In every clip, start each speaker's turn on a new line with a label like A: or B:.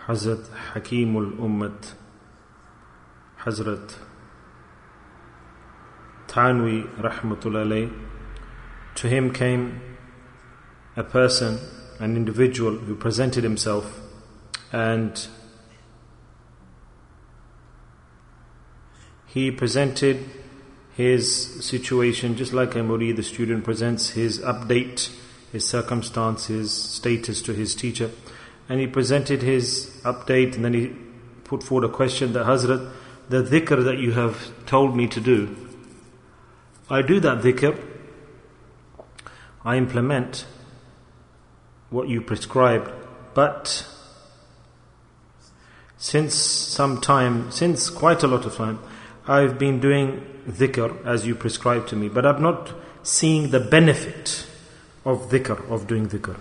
A: Hazrat Hakimul Ummat, Hazrat Thanwi Rahmatullah alayh, to him came a person, an individual who presented himself, and he presented his situation just like a murid, the student presents his update, his circumstance, his status to his teacher. And he presented his update, and then he put forward a question that, Hazrat, the dhikr that you have told me to do, I do that dhikr, I implement what you prescribed, but since quite a lot of time, I've been doing dhikr as you prescribed to me, but I'm not seeing the benefit of dhikr, of doing dhikr.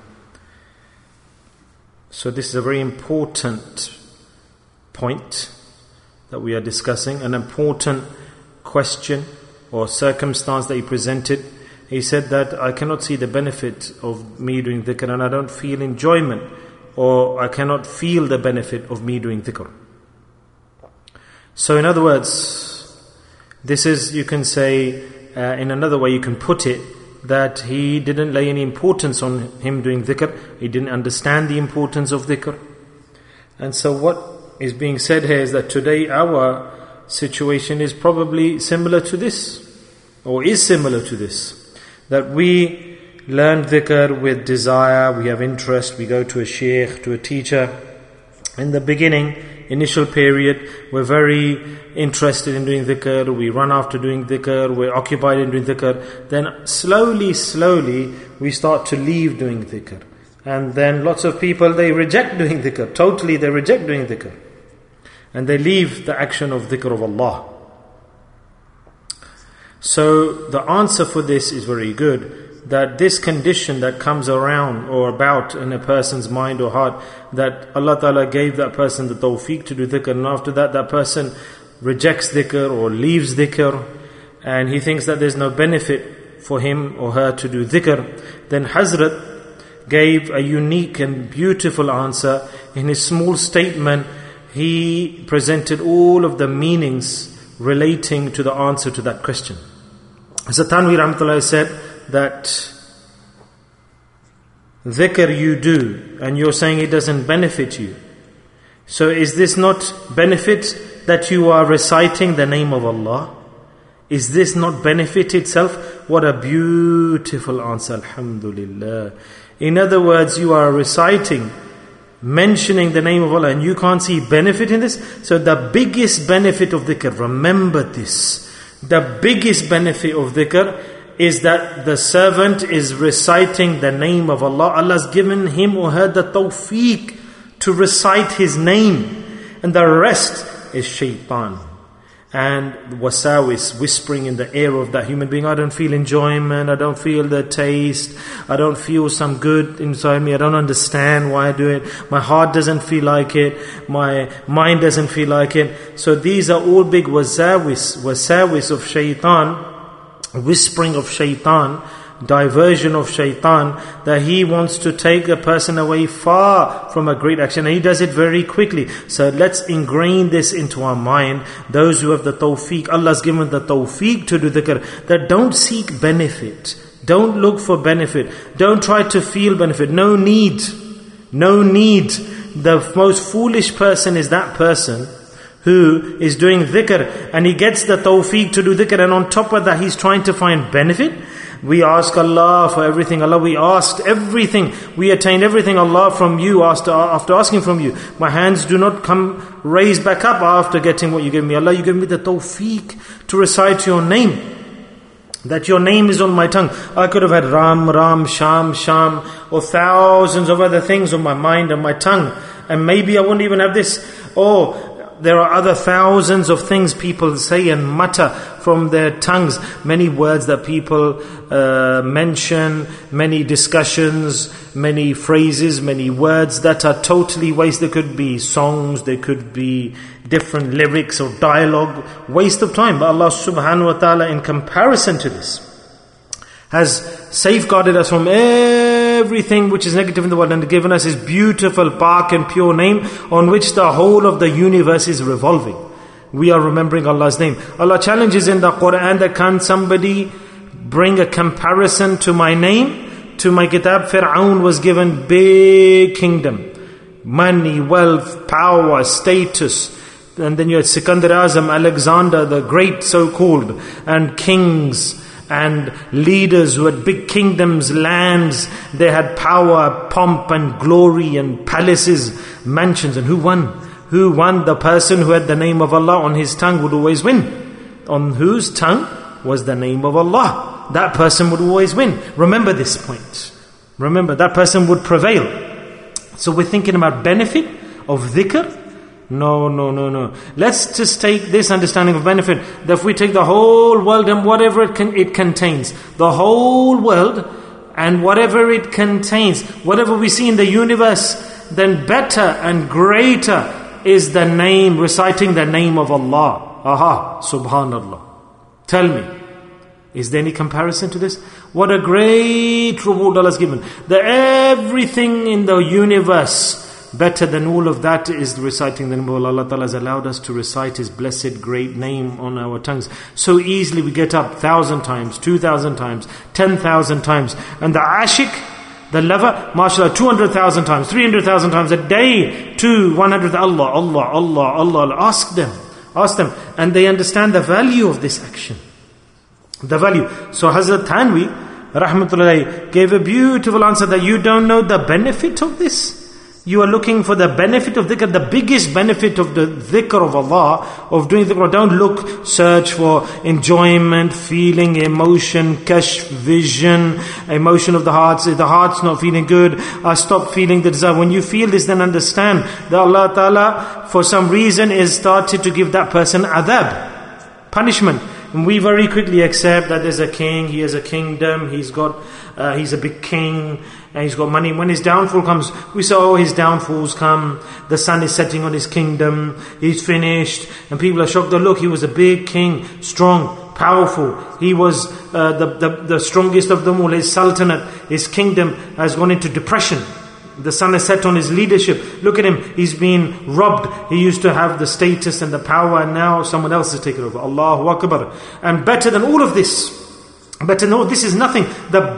A: So this is a very important point that we are discussing, an important question or circumstance that he presented. He said that I cannot see the benefit of me doing dhikr, and I don't feel enjoyment, or I cannot feel the benefit of me doing dhikr. So in other words, this is, you can say, in another way you can put it, that he didn't lay any importance on him doing dhikr. He didn't understand the importance of dhikr. And so what is being said here is that today our situation is probably similar to this, or is similar to this, that we learn dhikr with desire, we have interest, we go to a shaykh, to a teacher. In the beginning, initial period, we're very interested in doing dhikr, we run after doing dhikr, we're occupied in doing dhikr. Then slowly we start to leave doing dhikr. And then lots of people, they reject doing dhikr. Totally they reject doing dhikr. And they leave the action of dhikr of Allah. So the answer for this is very good, that this condition that comes around or about in a person's mind or heart, that Allah Ta'ala gave that person the tawfiq to do dhikr, and after that person rejects dhikr or leaves dhikr, and he thinks that there's no benefit for him or her to do dhikr, then Hazrat gave a unique and beautiful answer. In his small statement, he presented all of the meanings relating to the answer to that question. Hazrat Thanwi Rahmatullah said that dhikr you do, and you're saying it doesn't benefit you. So is this not benefit that you are reciting the name of Allah? Is this not benefit itself? What a beautiful answer, alhamdulillah. In other words, you are reciting, mentioning the name of Allah, and you can't see benefit in this. So the biggest benefit of dhikr, remember this, the biggest benefit of dhikr is that the servant is reciting the name of Allah. Allah's given him or her the tawfiq to recite His name, and the rest is shaitan and wasawis, whispering in the ear of that human being. I don't feel enjoyment, I don't feel the taste, I don't feel some good inside me, I don't understand why I do it, my heart doesn't feel like it, my mind doesn't feel like it. So these are all big wasawis of shaitan, whispering of shaitan, diversion of shaitan, that he wants to take a person away far from a great action, and he does it very quickly. So let's ingrain this into our mind. Those who have the tawfiq, Allah's given the tawfiq to do dhikr, that don't seek benefit, don't look for benefit, don't try to feel benefit. No need. The most foolish person is that person who is doing dhikr and he gets the tawfiq to do dhikr, and on top of that he's trying to find benefit. We ask Allah for everything. Allah, we asked everything. We attained everything, Allah, from you after asking from you. My hands do not come raised back up after getting what you gave me. Allah, you gave me the tawfiq to recite your name, that your name is on my tongue. I could have had Ram, Sham, or thousands of other things on my mind and my tongue, and maybe I wouldn't even have this. There are other thousands of things people say and mutter from their tongues. Many words that people mention, many discussions, many phrases, many words that are totally waste. There could be songs, there could be different lyrics or dialogue, waste of time. But Allah subhanahu wa ta'ala, in comparison to this, has safeguarded us from every everything which is negative in the world and given us His beautiful, pak and pure name on which the whole of the universe is revolving. We are remembering Allah's name. Allah challenges in the Quran that can somebody bring a comparison to my name, to my kitab. Fir'aun was given big kingdom, money, wealth, power, status. And then you had Sikandar Azam, Alexander the Great so-called, and kings and leaders who had big kingdoms, lands. They had power, pomp and glory and palaces, mansions. And who won? Who won? The person who had the name of Allah on his tongue would always win. On whose tongue was the name of Allah, that person would always win. Remember this point. Remember, that person would prevail. So we're thinking about benefit of dhikr. No. Let's just take this understanding of benefit, that if we take the whole world and whatever it contains, the whole world and whatever it contains, whatever we see in the universe, then better and greater is the name, reciting the name of Allah. Aha, subhanallah. Tell me, is there any comparison to this? What a great reward Allah has given. That everything in the universe, better than all of that is reciting the name of Allah. Allah Ta'ala has allowed us to recite His blessed great name on our tongues. So easily we get up 1,000 times, 2,000 times, 10,000 times. And the ashik, the lover, mashallah, 200,000 times, 300,000 times a day to 100. Allah. Ask them. And they understand the value of this action. The value. So Hazrat Thanwi, rahmatullahi, gave a beautiful answer that you don't know the benefit of this. You are looking for the benefit of dhikr, the biggest benefit of the dhikr of Allah, of doing dhikr. Don't search for enjoyment, feeling, emotion, kashf, vision, emotion of the heart. If the heart's not feeling good, stop feeling the desire. When you feel this, then understand that Allah Ta'ala, for some reason, is started to give that person adhab, punishment. And we very quickly accept that there's a king, he has a kingdom, he's a big king, and he's got money. When his downfall comes, we say, oh, his downfall's come, the sun is setting on his kingdom, he's finished, and people are shocked. Look, he was a big king, strong, powerful, he was the strongest of them all. His sultanate, his kingdom has gone into depression. The sun has set on his leadership. Look at him, he's been robbed. He used to have the status and the power, and now someone else has taken over. Allahu Akbar. And better than all of this, this is nothing. The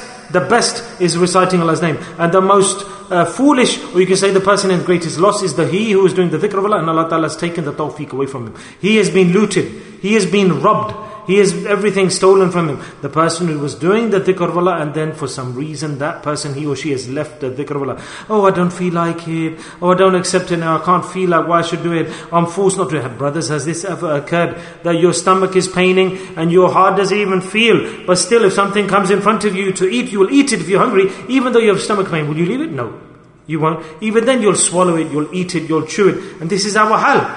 A: best is reciting Allah's name. And the most foolish, or you can say the person in greatest loss, is he who is doing the dhikr of Allah, and Allah Ta'ala has taken the tawfiq away from him. He has been looted, he has been robbed, he has everything stolen from him. The person who was doing the dhikr of Allah, and then for some reason that person, he or she has left the dhikr of Allah. Oh, I don't feel like it. Oh, I don't accept it now. I can't feel like why I should do it. I'm forced not to have. Brothers, has this ever occurred? That your stomach is paining and your heart doesn't even feel. But still, if something comes in front of you to eat, you will eat it if you're hungry. Even though you have stomach pain, will you leave it? No, you won't. Even then you'll swallow it, you'll eat it, you'll chew it. And this is our hal.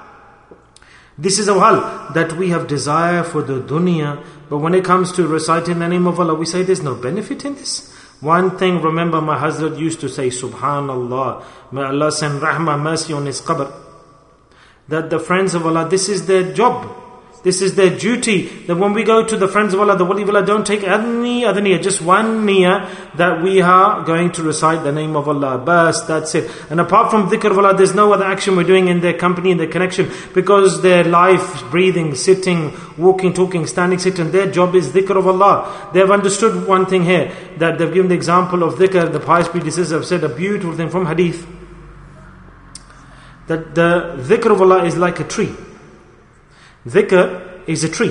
A: This is our hal, that we have desire for the dunya, but when it comes to reciting the name of Allah, we say there's no benefit in this. One thing, remember, my Hazrat used to say, Subhanallah, may Allah send rahmah, mercy on his qabr. That the friends of Allah, this is their job. This is their duty. That when we go to the friends of Allah, the wali of Allah, don't take any other niyyah, just one niyyah, that we are going to recite the name of Allah. Bas, that's it. And apart from dhikr of Allah, there's no other action we're doing in their company, in their connection, because their life, breathing, sitting, walking, talking, standing, sitting, their job is dhikr of Allah. They have understood one thing here, that they've given the example of dhikr. The pious predecessors have said a beautiful thing from hadith, that the dhikr of Allah is like a tree. Dhikr is a tree.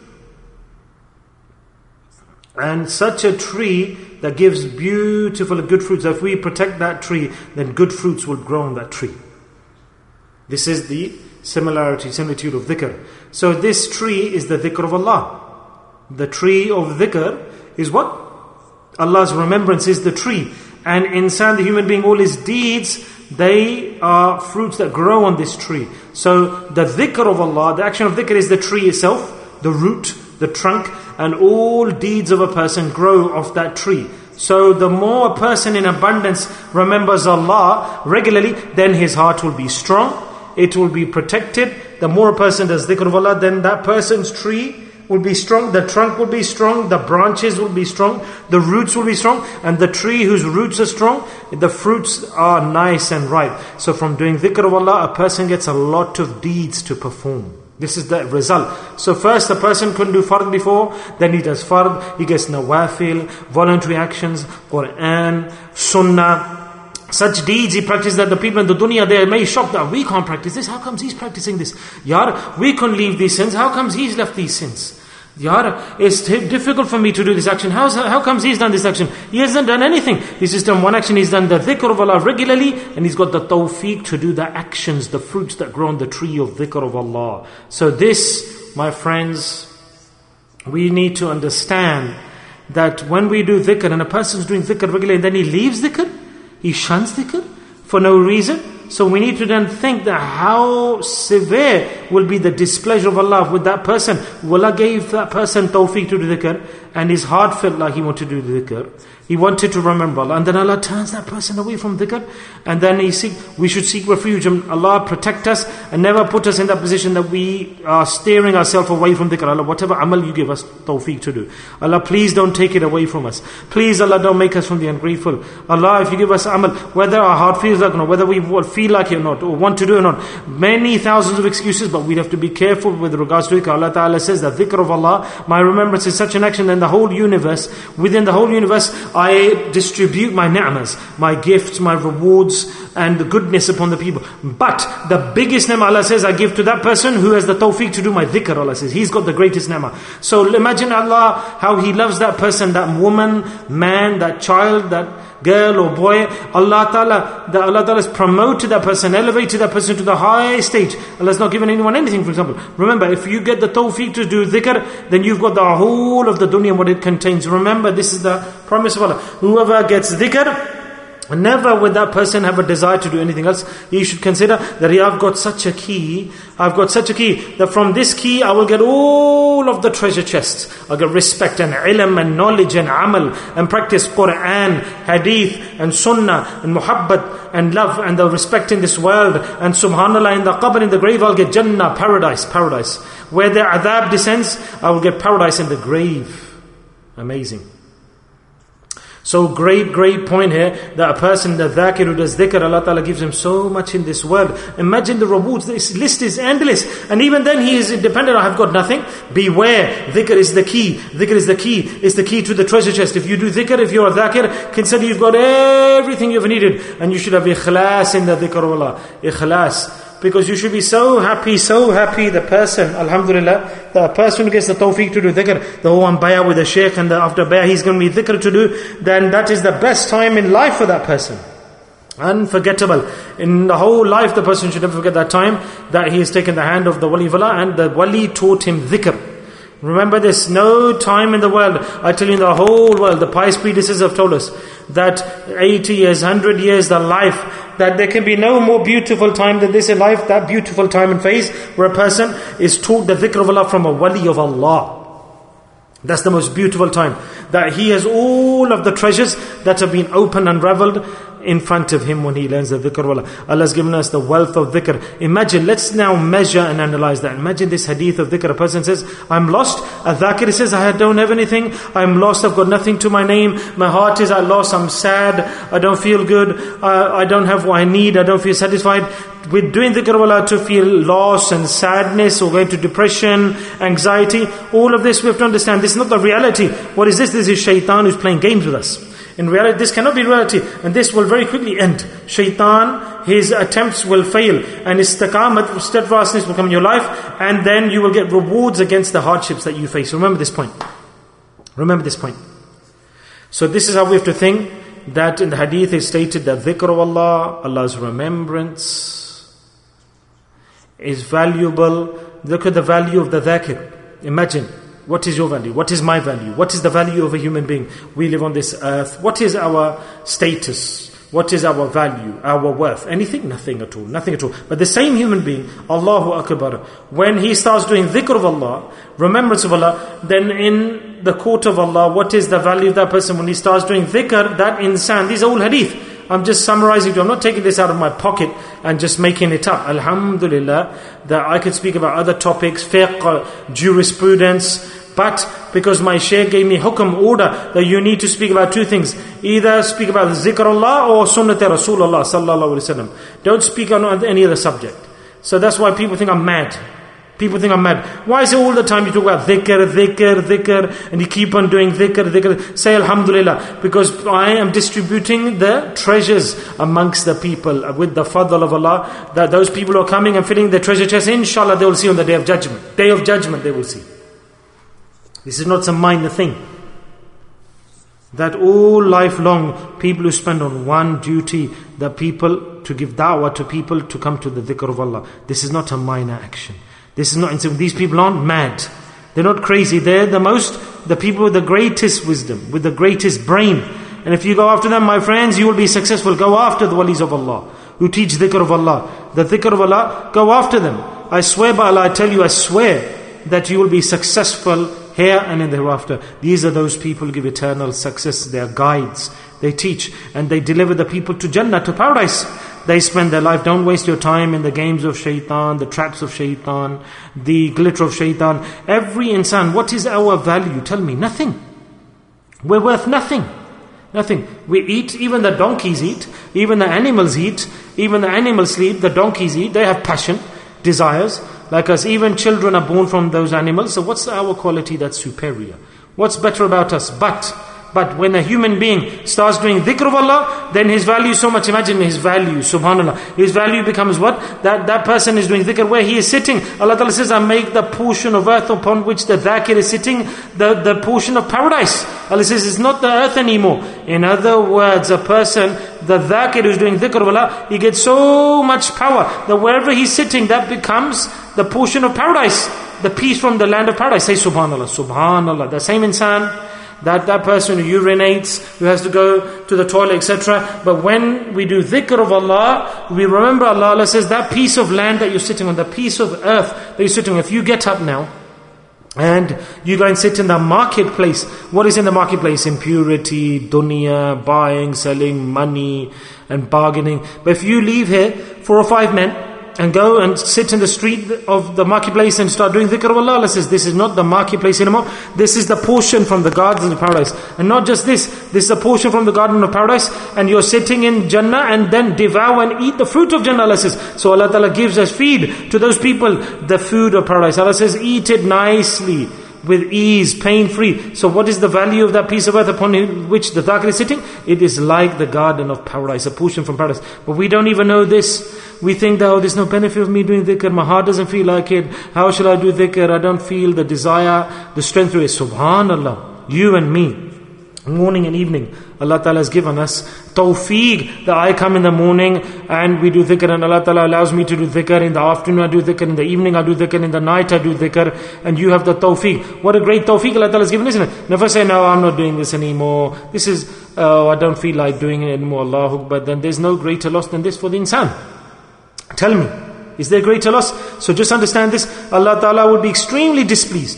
A: And such a tree that gives beautiful good fruits. If we protect that tree, then good fruits will grow on that tree. This is the similitude of dhikr. So this tree is the dhikr of Allah. The tree of dhikr is what? Allah's remembrance is the tree. And insan, the human being, all his deeds, they are fruits that grow on this tree. So the dhikr of Allah, the action of dhikr is the tree itself, the root, the trunk, and all deeds of a person grow off that tree. So the more a person in abundance remembers Allah regularly, then his heart will be strong, it will be protected. The more a person does dhikr of Allah, then that person's tree will be strong, the trunk will be strong, the branches will be strong, the roots will be strong, and the tree whose roots are strong, the fruits are nice and ripe. So from doing dhikr of Allah, a person gets a lot of deeds to perform. This is the result. So first a person couldn't do fard before, then he does fard, he gets nawafil, voluntary actions, Quran, sunnah, such deeds he practiced that the people in the dunya, they may shocked that we can't practice this. How comes he's practicing this? Yar, we couldn't leave these sins. How comes he's left these sins? Yar, it's difficult for me to do this action. How comes he's done this action? He hasn't done anything. He's just done one action. He's done the dhikr of Allah regularly, and he's got the tawfiq to do the actions, the fruits that grow on the tree of dhikr of Allah. So this, my friends, we need to understand that when we do dhikr, and a person's doing dhikr regularly, and then he leaves dhikr, he shuns dhikr for no reason. So we need to then think that how severe will be the displeasure of Allah with that person. Allah gave that person tawfiq to do dhikr, and his heart felt like he wanted to do dhikr. He wanted to remember Allah, and then Allah turns that person away from dhikr, and then we should seek refuge, and Allah protect us and never put us in that position that we are steering ourselves away from dhikr. Allah, whatever amal you give us tawfiq to do, Allah, please don't take it away from us. Please, Allah, don't make us from the ungrateful. Allah, if you give us amal, whether our heart feels like it or not, whether we feel like it or not, or want to do it or not, many thousands of excuses, but we have to be careful with regards to dhikr. Allah Ta'ala says that dhikr of Allah, my remembrance is such an action, and the whole universe, within the whole universe, I distribute my ni'mas, my gifts, my rewards, and the goodness upon the people. But the biggest ni'mah, Allah says, I give to that person who has the tawfiq to do my dhikr. Allah says, he's got the greatest ni'mah. So imagine Allah, how He loves that person, that woman, man, that child, that girl or boy. Allah Ta'ala has promoted that person, elevated that person to the high stage. Allah has not given anyone anything, for example. Remember, if you get the tawfiq to do dhikr, then you've got the whole of the dunya and what it contains. Remember, this is the promise of Allah. Whoever gets dhikr, never will that person have a desire to do anything else. He should consider that I've got such a key that from this key I will get all of the treasure chests. I'll get respect and ilm and knowledge and amal and practice Quran, hadith and sunnah and muhabbat and love and the respect in this world, and subhanallah, in the qabr, in the grave I'll get Jannah, paradise. Where the adhab descends, I will get paradise in the grave. Amazing. So great point here, that a person, the dhakir who does dhikr, Allah Ta'ala gives him so much in this world. Imagine the rewards, this list is endless. And even then he is independent, I have got nothing. Beware, dhikr is the key. Dhikr is the key. It's the key to the treasure chest. If you do dhikr, if you're a dhakir, consider you've got everything you've needed. And you should have ikhlas in the dhikr of Allah. Ikhlas. Because you should be so happy, the person, alhamdulillah, the person who gets the tawfiq to do dhikr, the one bayah with the shaykh, and after bayah he's going to be dhikr to do, then that is the best time in life for that person. Unforgettable. In the whole life, the person should never forget that time that he has taken the hand of the wali of Allah, and the wali taught him dhikr. Remember this, no time in the world, I tell you, in the whole world, the pious predecessors have told us that 80 years, 100 years, the life, that there can be no more beautiful time than this in life, that beautiful time and phase where a person is taught the dhikr of Allah from a wali of Allah. That's the most beautiful time. That he has all of the treasures that have been opened, unraveled in front of him when he learns the dhikr of Allah. Allah has given us the wealth of dhikr. Imagine, let's now measure and analyze that. Imagine this hadith of dhikr. A person says, I'm lost. A dhakir says, I don't have anything. I'm lost. I've got nothing to my name. My heart is at loss. I'm sad. I don't feel good. I don't have what I need. I don't feel satisfied. With doing dhikr of Allah to feel loss and sadness or going to depression, anxiety, all of this we have to understand. This is not the reality. What is this? This is shaitan who's playing games with us. In reality, this cannot be reality, and this will very quickly end. Shaitan, his attempts will fail, and istiqamat, steadfastness will come in your life, and then you will get rewards against the hardships that you face. Remember this point. So this is how we have to think, that in the hadith is stated that dhikr of Allah, Allah's remembrance, is valuable. Look at the value of the dhakir. Imagine, what is your value? What is my value? What is the value of a human being? We live on this earth. What is our status? What is our value? Our worth? Anything? Nothing at all. But the same human being, Allahu Akbar, when he starts doing dhikr of Allah, remembrance of Allah, then in the court of Allah, what is the value of that person when he starts doing dhikr? That insan, these are all hadith. I'm just summarizing to you. I'm not taking this out of my pocket and just making it up. Alhamdulillah, that I could speak about other topics, fiqh, jurisprudence, but because my shaykh gave me hukm, order, that you need to speak about two things. Either speak about zikrullah or sunnat Rasulullah sallallahu alaihi wasallam. Don't speak on any other subject. So that's why people think I'm mad. People think I'm mad. Why is it all the time you talk about dhikr, and you keep on doing dhikr? Say alhamdulillah, because I am distributing the treasures amongst the people with the fadl of Allah, that those people who are coming and filling their treasure chests, inshallah they will see on the Day of Judgment. Day of Judgment they will see. This is not some minor thing. That all life long, people who spend on one duty, the people to give da'wah to people to come to the dhikr of Allah. This is not a minor action. This is not, these people aren't mad. They're not crazy. They're the people with the greatest wisdom, with the greatest brain. And if you go after them, my friends, you will be successful. Go after the walis of Allah, who teach dhikr of Allah. The dhikr of Allah, go after them. I swear by Allah, I tell you, I swear that you will be successful here and in the hereafter. These are those people who give eternal success. They are guides. They teach and they deliver the people to Jannah, to paradise. They spend their life. Don't waste your time in the games of shaitan, the traps of shaitan, the glitter of shaitan. Every insan, what is our value? Tell me, nothing. We're worth nothing. Nothing. We eat, even the donkeys eat, even the animals eat, even the animals sleep, the donkeys eat. They have passion, desires, like us. Even children are born from those animals. So what's our quality that's superior? What's better about us? But when a human being starts doing dhikr of Allah, then his value is so much. Imagine his value, subhanAllah. His value becomes what? That person is doing dhikr where he is sitting. Allah Ta'ala says, I make the portion of earth upon which the dhakir is sitting, the portion of paradise. Allah says, it's not the earth anymore. In other words, a person, the dhakir who is doing dhikr of Allah, he gets so much power that wherever he's sitting, that becomes the portion of paradise. The peace from the land of paradise. Say subhanAllah, subhanAllah. The same insan, that person who urinates, who has to go to the toilet, etc. But when we do dhikr of Allah, we remember Allah. Allah says that piece of land that you're sitting on, the piece of earth that you're sitting on, if you get up now and you go and sit in the marketplace, what is in the marketplace? Impurity, dunya, buying, selling, money and bargaining. But if you leave here 4 or 5 men and go and sit in the street of the marketplace and start doing dhikr of Allah, Allah says, this is not the marketplace anymore. This is the portion from the gardens of paradise. And not just this is a portion from the garden of paradise, and you're sitting in Jannah and then devour and eat the fruit of Jannah, Allah says. So Allah Ta'ala gives us feed to those people, the food of paradise. Allah says, eat it nicely, with ease, pain-free. So what is the value of that piece of earth upon which the dhakir is sitting? It is like the garden of paradise, a portion from paradise. But we don't even know this. We think that, there's no benefit of me doing dhikr. My heart doesn't feel like it. How shall I do dhikr? I don't feel the desire, the strength to it. Subhanallah. You and me, morning and evening, Allah Ta'ala has given us tawfiq that I come in the morning and we do dhikr, and Allah Ta'ala allows me to do dhikr. In the afternoon I do dhikr, in the evening I do dhikr, in the night I do dhikr, and you have the tawfiq. What a great tawfiq Allah Ta'ala has given, isn't it? Never say, no, I'm not doing this anymore. This is, I don't feel like doing it anymore. Allahu Akbar. Then there's no greater loss than this for the insan. Tell me, is there greater loss? So just understand this. Allah Ta'ala would be extremely displeased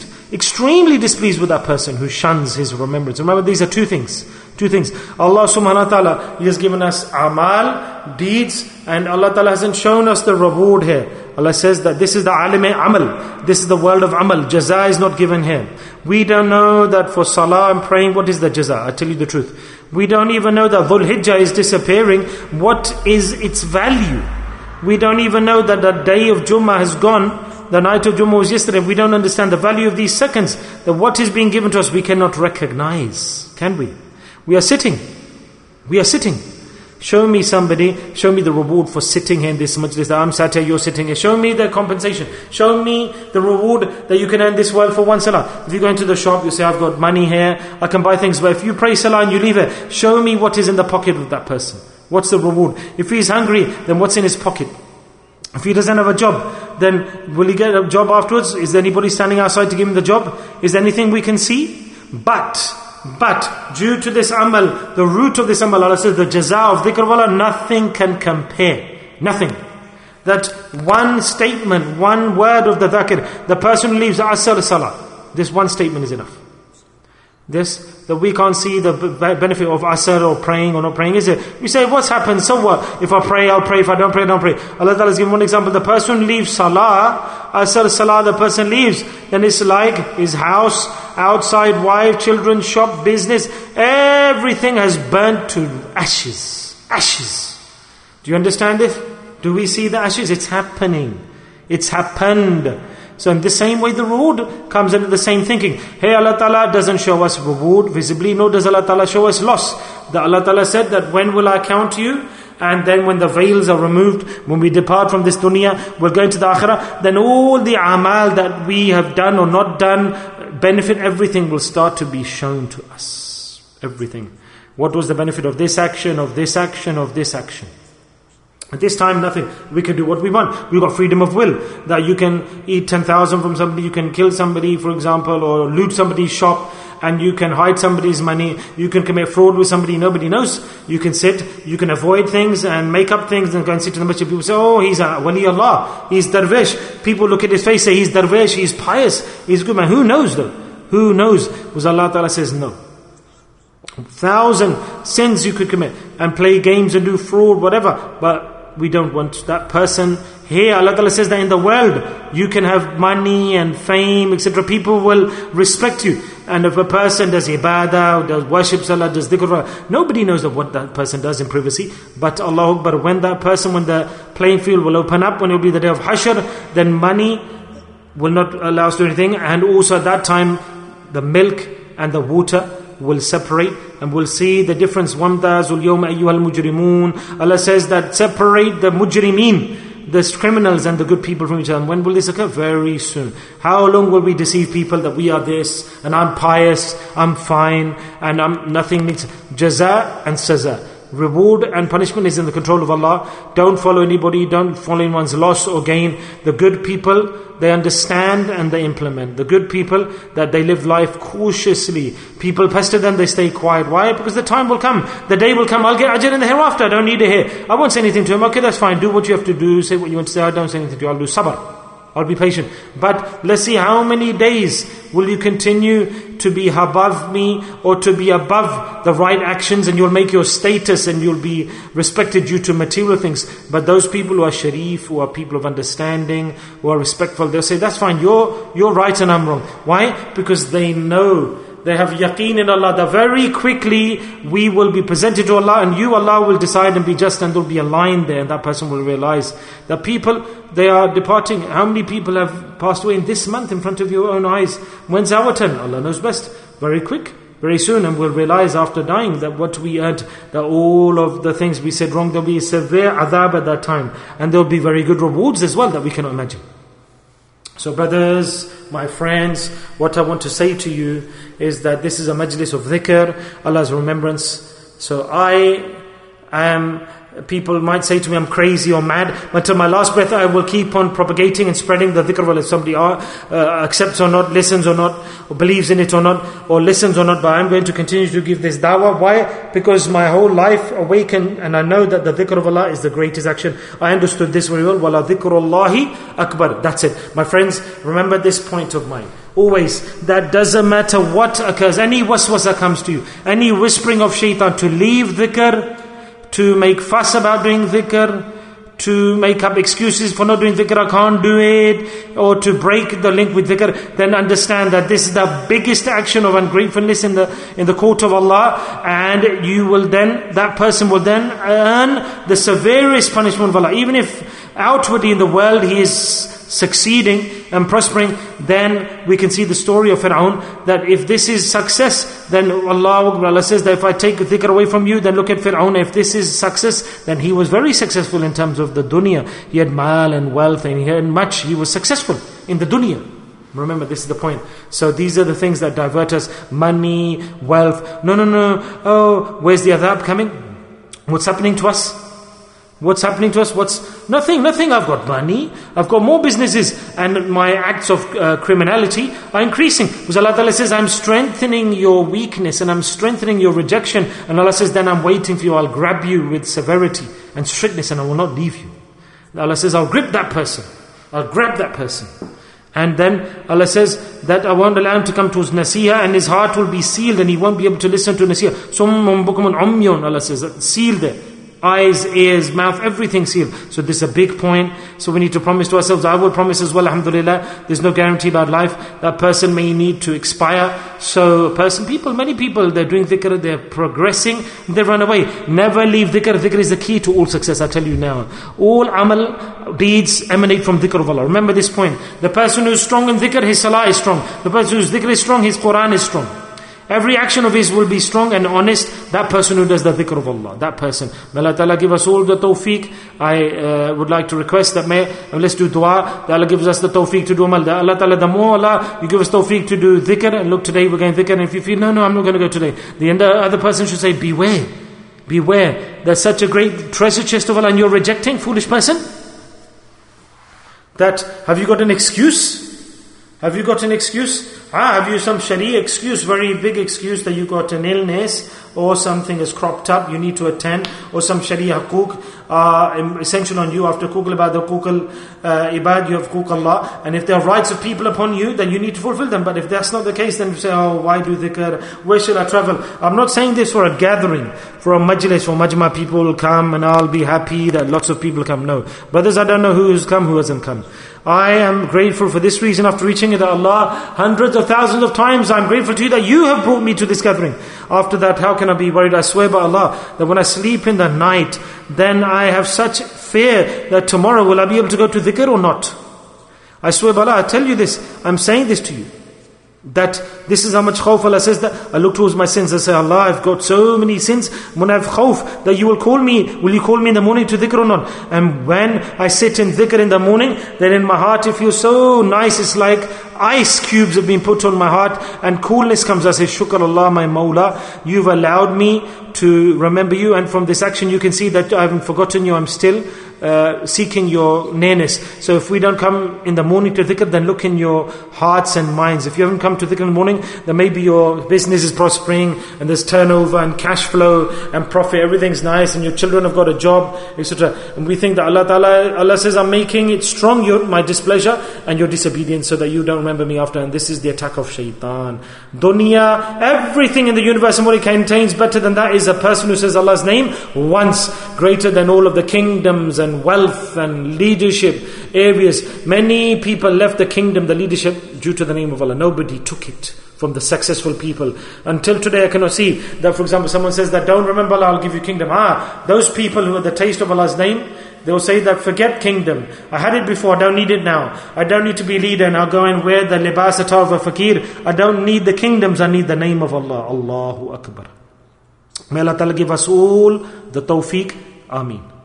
A: with that person who shuns his remembrance. Remember, these are two things. Allah subhanahu wa ta'ala, He has given us amal, deeds, and Allah Ta'ala hasn't shown us the reward here. Allah says that this is the alim amal. This is the world of amal. Jaza is not given here. We don't know that for salah and praying, what is the jaza? I tell you the truth. We don't even know that Dhul Hijjah is disappearing. What is its value? We don't even know that the day of Jummah has gone. The night of Jummah was yesterday. We don't understand the value of these seconds. That what is being given to us, we cannot recognize. Can we? We are sitting. Show me the reward for sitting here in this majlis. I'm sat here, you're sitting here. Show me the compensation. Show me the reward that you can earn this world for one salah. If you go into the shop, you say, I've got money here, I can buy things. But if you pray salah and you leave it, show me what is in the pocket of that person. What's the reward? If he's hungry, then what's in his pocket? If he doesn't have a job, then will he get a job afterwards? Is there anybody standing outside to give him the job? Is there anything we can see? But due to this amal, the root of this amal, Allah says, the jaza of dhikr of Allah, nothing can compare. Nothing. That one statement, one word of the dhakir, the person who leaves asr salah, this one statement is enough. This, that we can't see the benefit of asr or praying or not praying, is it? We say, what's happened? So what? If I pray, I'll pray. If I don't pray, I don't pray. Allah Ta'ala has given one example. The person who leaves salah, asr salah, the person leaves, then it's like his house, outside, wife, children, shop, business, everything has burnt to ashes. Ashes. Do you understand it? Do we see the ashes? It's happening. It's happened. So in the same way, the reward comes into the same thinking. Hey, Allah Ta'ala doesn't show us reward visibly, nor does Allah Ta'ala show us loss. The Allah Ta'ala said that when will I count you? And then when the veils are removed, when we depart from this dunya, we'll go into the akhirah, then all the amal that we have done or not done, benefit, everything will start to be shown to us. Everything. What was the benefit of this action, of this action, of this action? At this time, nothing. We can do what we want. We've got freedom of will. That you can eat 10,000 from somebody, you can kill somebody, for example, or loot somebody's shop, and you can hide somebody's money. You can commit fraud with somebody, nobody knows. You can sit, you can avoid things and make up things and go and sit in the masjid. People say, oh, he's a wali Allah, he's darvish. People look at his face, say he's darvish, he's pious, he's good man. Who knows though? Who knows? Because Allah Ta'ala says no. 1,000 sins you could commit and play games and do fraud, whatever. But we don't want that person. Here Allah Ta'ala says that in the world you can have money and fame, etc. People will respect you. And if a person does ibadah, does worships Allah, does dhikr, nobody knows of what that person does in privacy. But Allah Akbar, when that person, when the playing field will open up, when it will be the day of Hashr, then money will not allow us to do anything. And also at that time, the milk and the water will separate, and we'll see the difference. وَامْتَازُوا الْيَوْمَ أَيُّهَا الْمُجْرِمُونَ. Allah says that separate the mujrimeen, the criminals, and the good people from each other. And when will this occur? Very soon. How long will we deceive people that we are this, and I'm pious, I'm fine, and I'm nothing needs jaza and saza. Reward and punishment is in the control of Allah. Don't follow anybody, don't follow anyone's loss or gain. The good people, they understand and they implement. The good people, that they live life cautiously. People pester them, they stay quiet. Why? Because the time will come, the day will come, I'll get ajr in the hereafter, I don't need to hear. I won't say anything to him. Okay, that's fine, do what you have to do, say what you want to say. I don't say anything to you, I'll do sabr, I'll be patient. But let's see, how many days will you continue to be above me, or to be above the right actions, and you'll make your status and you'll be respected due to material things. But those people who are sharif, who are people of understanding, who are respectful, they'll say, that's fine, you're right and I'm wrong. Why? Because they know, they have yaqeen in Allah, that very quickly we will be presented to Allah, and you, Allah, will decide and be just, and there'll be a line there, and that person will realize that people, they are departing. How many people have passed away in this month in front of your own eyes? When's our turn? Allah knows best. Very quick, very soon, and we'll realize after dying that what we earned, that all of the things we said wrong, there'll be severe adhab at that time, and there'll be very good rewards as well that we cannot imagine. So brothers, my friends, what I want to say to you is that this is a majlis of dhikr, Allah's remembrance. So I am, people might say to me, I'm crazy or mad, but till my last breath I will keep on propagating and spreading the dhikr, whether somebody accepts or not, listens or not, or believes in it or not, or listens or not. But I'm going to continue to give this dawah. Why? Because my whole life awakened, and I know that the dhikr of Allah is the greatest action. I understood this very well. Wala dhikrullahi akbar. That's it. My friends, remember this point of mine. Always, that doesn't matter what occurs, any waswasa comes to you, any whispering of shaitan to leave dhikr, to make fuss about doing dhikr, to make up excuses for not doing dhikr, I can't do it, or to break the link with dhikr, then understand that this is the biggest action of ungratefulness in the court of Allah, and you will then, that person will then earn the severest punishment of Allah. Even if outwardly in the world he is succeeding and prospering, then we can see the story of Fir'aun, that if this is success, then Allah says that if I take dhikr away from you, then look at Fir'aun. If this is success, then he was very successful in terms of the dunya. He had mal and wealth, and he had much. He was successful in the dunya. Remember, this is the point. So these are the things that divert us. Money, wealth. No. Oh, where's the adhab coming? What's happening to us? What's happening to us? Nothing. I've got money, I've got more businesses, and my acts of criminality are increasing. Because Allah Ta'ala says, I'm strengthening your weakness and I'm strengthening your rejection. And Allah says, then I'm waiting for you. I'll grab you with severity and strictness, and I will not leave you. Allah says, I'll grip that person. I'll grab that person. And then Allah says that I won't allow him to come to his nasiha, and his heart will be sealed and he won't be able to listen to nasiha. Summum bukumun umyun, Allah says, sealed there. Eyes, ears, mouth, everything sealed. So this is a big point. So we need to promise to ourselves. I will promise as well, alhamdulillah, there's no guarantee about life. That person may need to expire. So many people, they're doing dhikr, they're progressing, they run away. Never leave dhikr. Dhikr is the key to all success, I tell you now. All amal deeds emanate from dhikr of Allah. Remember this point. The person who's strong in dhikr, his salah is strong. The person whose dhikr is strong, his Quran is strong. Every action of his will be strong and honest. That person who does the dhikr of Allah, that person. May Allah Ta'ala give us all the tawfiq. I would like to request that let's do dua, that Allah gives us the tawfiq to do amal. That Allah Ta'ala, the more Allah, you give us tawfiq to do dhikr, and look, today we're going dhikr, and if you feel, no, I'm not going to go today, the other person should say, beware. There's such a great treasure chest of Allah and you're rejecting, foolish person. Have you got an excuse? Have you got an excuse? Have you some Sharia excuse, very big excuse that you got an illness or something is cropped up, you need to attend, or some Sharia hukuk essential on you after hukuk ibad, the hukuk ibad, you have hukuk Allah, and if there are rights of people upon you, then you need to fulfill them. But if that's not the case, then you say, why do dhikr? Where shall I travel? I'm not saying this for a gathering, for a majlis, for majma, people will come and I'll be happy that lots of people come. No. Brothers, I don't know who's come, who hasn't come. I am grateful for this reason after reaching it, that Allah, hundreds of thousands of times, I'm grateful to you that you have brought me to this gathering. After that, how can I be worried? I swear by Allah that when I sleep in the night, then I have such fear that tomorrow will I be able to go to dhikr or not? I swear by Allah, I tell you this, I'm saying this to you, that this is how much khawf. Allah says that I look towards my sins, I say, Allah, I've got so many sins, when I have khawf that you will call me, will you call me in the morning to dhikr or not? And when I sit in dhikr in the morning, then in my heart it feels so nice, it's like ice cubes have been put on my heart and coolness comes. I say, Shukr Allah, my Mawla, you've allowed me to remember you, and from this action you can see that I haven't forgotten you, I'm still seeking your nearness. So if we don't come in the morning to dhikr, then look in your hearts and minds. If you haven't come to dhikr in the morning, then maybe your business is prospering and there's turnover and cash flow and profit, everything's nice, and your children have got a job, etc. And we think that Allah says, I'm making it strong, my displeasure and your disobedience, so that you don't remember me after. And this is the attack of shaitan. Dunya, everything in the universe and what it contains, better than that is a person who says Allah's name once, greater than all of the kingdoms and wealth and leadership areas. Many people left the kingdom, the leadership, due to the name of Allah. Nobody took it from the successful people. Until today I cannot see that, for example, someone says that don't remember Allah, I'll give you kingdom. Those people who had the taste of Allah's name, they will say that forget kingdom. I had it before, I don't need it now. I don't need to be a leader and I'll go and wear the libas of a fakir. I don't need the kingdoms, I need the name of Allah. Allahu Akbar. May Allah Ta'ala give us all the tawfiq. Ameen.